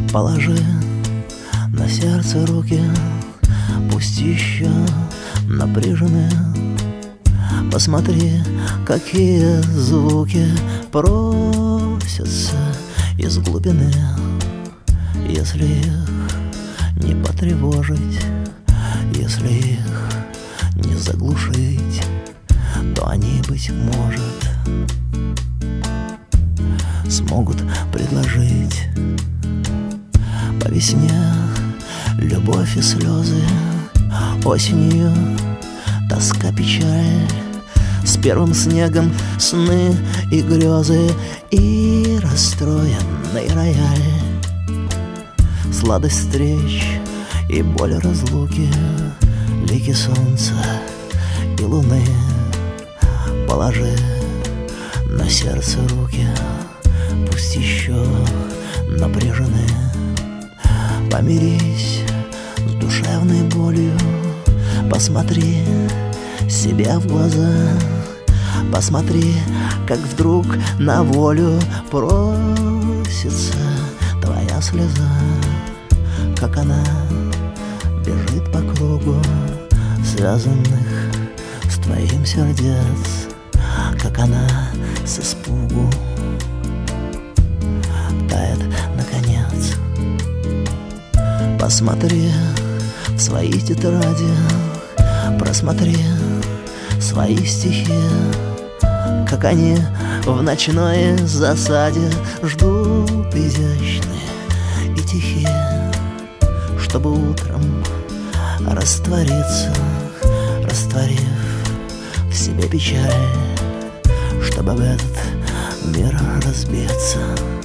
Положи на сердце руки, пусть еще напряжены. Посмотри, какие звуки просятся из глубины. Если их не потревожить, если их не заглушить, то они, быть может, смогут предложить по весне любовь и слезы, осенью тоска, печаль, с первым снегом сны и грезы, и расстроенный рояль. Сладость встреч и боль разлуки, лики солнца и луны. Положи на сердце руки, пусть еще напряжены. Помирись с душевной болью, посмотри себе в глаза. Посмотри, как вдруг на волю просится твоя слеза, как она бежит по кругу связанных с твоим сердец, как она с испугу тает наконец. Посмотри в свои тетради, просмотри свои стихи, как они в ночной засаде ждут изящные и тихие, чтобы утром раствориться, растворив в себе печаль, чтобы в этот мир разбиться.